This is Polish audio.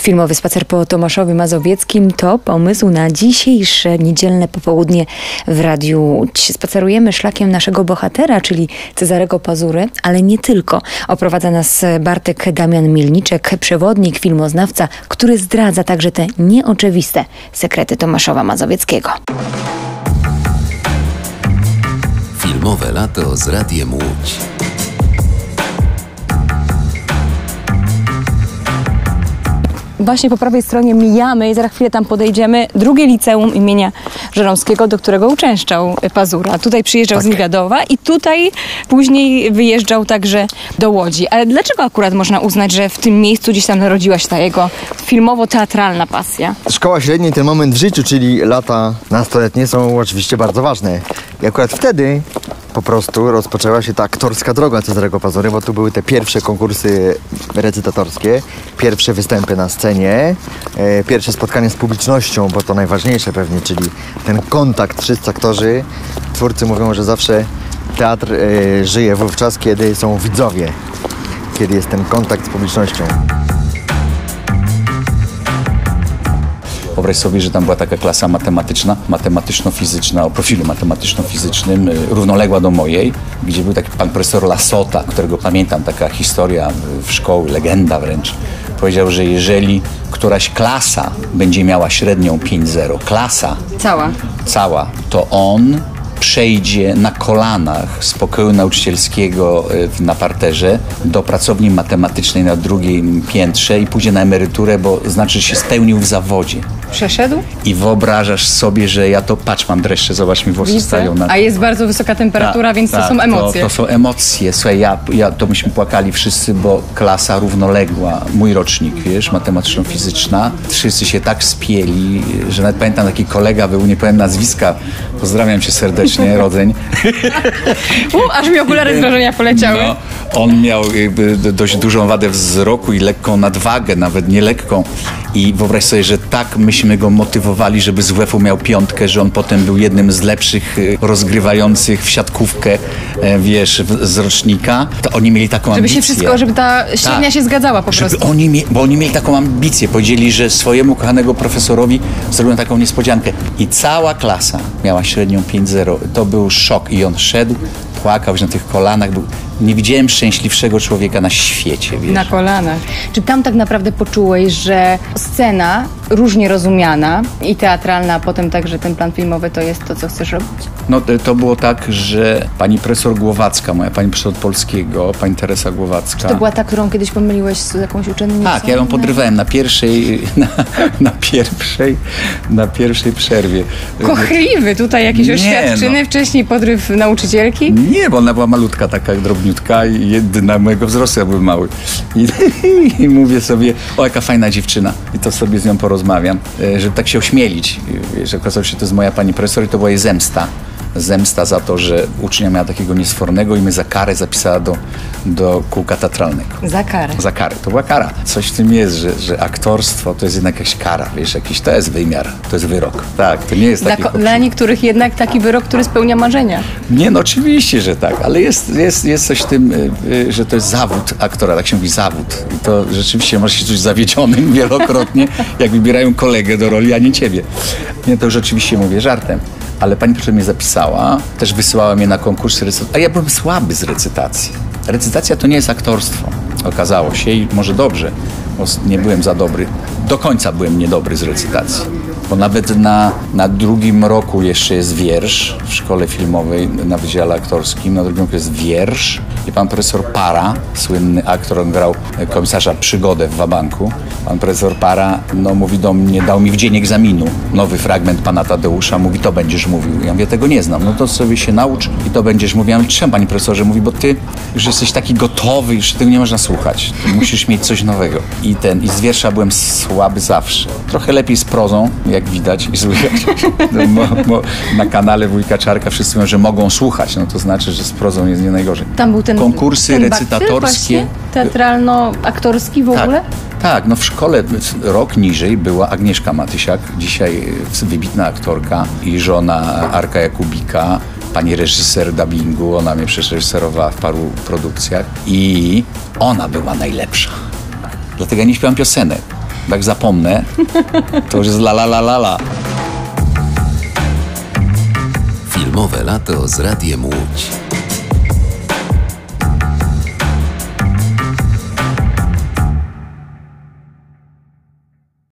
Filmowy spacer po Tomaszowie Mazowieckim to pomysł na dzisiejsze niedzielne popołudnie w Radiu Łódź. Spacerujemy szlakiem naszego bohatera, czyli Cezarego Pazury, ale nie tylko. Oprowadza nas Bartek Damian Mielniczek, przewodnik, filmoznawca, który zdradza także te nieoczywiste sekrety Tomaszowa Mazowieckiego. Filmowe lato z Radiem Łódź. Właśnie po prawej stronie mijamy i za chwilę tam podejdziemy. Drugie liceum imienia Żeromskiego, do którego uczęszczał Pazura. Tutaj przyjeżdżał z Niewiadowa i tutaj później wyjeżdżał także do Łodzi. Ale dlaczego akurat można uznać, że w tym miejscu gdzieś tam narodziła się ta jego filmowo-teatralna pasja? Szkoła średnia i ten moment w życiu, czyli lata nastoletnie, są oczywiście bardzo ważne. I akurat wtedy po prostu rozpoczęła się ta aktorska droga Cezarego Pazury, bo tu były te pierwsze konkursy recytatorskie, pierwsze występy na scenie, pierwsze spotkanie z publicznością, bo to najważniejsze pewnie, czyli ten kontakt. Wszyscy aktorzy, twórcy mówią, że zawsze teatr żyje wówczas, kiedy są widzowie, kiedy jest ten kontakt z publicznością. Wyobraź sobie, że tam była taka klasa matematyczna, matematyczno-fizyczna, o profilu matematyczno-fizycznym, równoległa do mojej, gdzie był taki pan profesor Lasota, którego pamiętam, taka historia w szkoły, legenda wręcz. Powiedział, że jeżeli któraś klasa będzie miała średnią 5,0, klasa cała, to on przejdzie na kolanach z pokoju nauczycielskiego na parterze do pracowni matematycznej na drugim piętrze i pójdzie na emeryturę, bo znaczy, że się spełnił w zawodzie. Przeszedł? I wyobrażasz sobie, że ja to, patrz, mam dreszcze, zobacz, mi włosy stają na... A jest bardzo wysoka temperatura, więc to są emocje. To są emocje. Słuchaj, to myśmy płakali wszyscy, bo klasa równoległa, mój rocznik, wiesz, matematyczno-fizyczna, wszyscy się tak spieli, że nawet pamiętam, taki kolega był, nie powiem nazwiska, pozdrawiam cię serdecznie, Rodzeń. Aż mi okulary z wrażenia poleciały. No, on miał dość dużą wadę wzroku i lekką nadwagę, nawet nie lekką. I wyobraź sobie, że tak myśmy go motywowali, żeby z WF-u miał 5, że on potem był jednym z lepszych rozgrywających w siatkówkę, wiesz, z rocznika. To oni mieli taką ambicję. Żeby ta średnia się zgadzała po prostu. Bo oni mieli taką ambicję. Powiedzieli, że swojemu kochanego profesorowi zrobią taką niespodziankę. I cała klasa miała średnią 5,0. To był szok. I on szedł, płakał na tych kolanach. Nie widziałem szczęśliwszego człowieka na świecie, wiesz. Na kolanach. Czy tam tak naprawdę poczułeś, że scena różnie rozumiana i teatralna, a potem także ten plan filmowy to jest to, co chcesz robić? No to było tak, że pani profesor Głowacka, moja pani profesor polskiego, pani Teresa Głowacka. Czy to była ta, którą kiedyś pomyliłeś z jakąś uczennicą? Tak, ja ją podrywałem na pierwszej przerwie. Kochliwy, tutaj jakieś oświadczyny, wcześniej podryw nauczycielki? Nie, bo ona była malutka, taka drobniutka i jedyna mojego wzrostu, ja byłem mały. I mówię sobie, o jaka fajna dziewczyna. I to sobie z nią porozmawiam, żeby tak się ośmielić. Że okazało się, że to jest moja pani profesor i to była jej zemsta. Zemsta za to, że ucznia miała takiego niesfornego i mnie za karę zapisała do kółka teatralnego. Za karę? Za karę. To była kara. Coś w tym jest, że aktorstwo to jest jednak jakaś kara, wiesz, to jest wymiar, to jest wyrok. Tak, to nie jest taki... Dla niektórych jednak taki wyrok, który spełnia marzenia. Nie, no oczywiście, że tak, ale jest coś w tym, że to jest zawód aktora, tak się mówi, zawód. I to rzeczywiście może się czuć zawiedzionym wielokrotnie, jak wybierają kolegę do roli, a nie ciebie. Nie, to już oczywiście mówię żartem. Ale pani profesor mnie zapisała, też wysyłała mnie na konkursy recytacji, a ja byłem słaby z recytacji. Recytacja to nie jest aktorstwo, okazało się i może dobrze, bo nie byłem za dobry. Do końca byłem niedobry z recytacji, bo nawet na drugim roku jeszcze jest wiersz w szkole filmowej na wydziale aktorskim, na drugim roku jest wiersz i pan profesor Para, słynny aktor, on grał komisarza Przygodę w Wabanku. Pan profesor Para, mówi do mnie, dał mi w dzień egzaminu nowy fragment pana Tadeusza, mówi, to będziesz mówił. Ja mówię, tego nie znam, no to sobie się naucz i to będziesz mówił. Ja mówię, czemu, panie profesorze? Mówi, bo ty już jesteś taki gotowy, już tego nie można słuchać. Ty musisz mieć coś nowego. I z wiersza byłem słaby zawsze. Trochę lepiej z prozą, jak widać i słychać. Na kanale Wujka Czarka wszyscy mówią, że mogą słuchać, no to znaczy, że z prozą jest nie najgorzej. Tam był ten konkursy recytatorskie. Teatralno-aktorski w ogóle? Tak, no w szkole rok niżej była Agnieszka Matysiak, dzisiaj wybitna aktorka i żona Arka Jakubika, pani reżyser dubbingu, ona mnie przecież reżyserowała w paru produkcjach i ona była najlepsza. Dlatego ja nie śpiewam piosenek. Jak zapomnę, to już jest la la la la la. Filmowe lato z Radiem Łódź.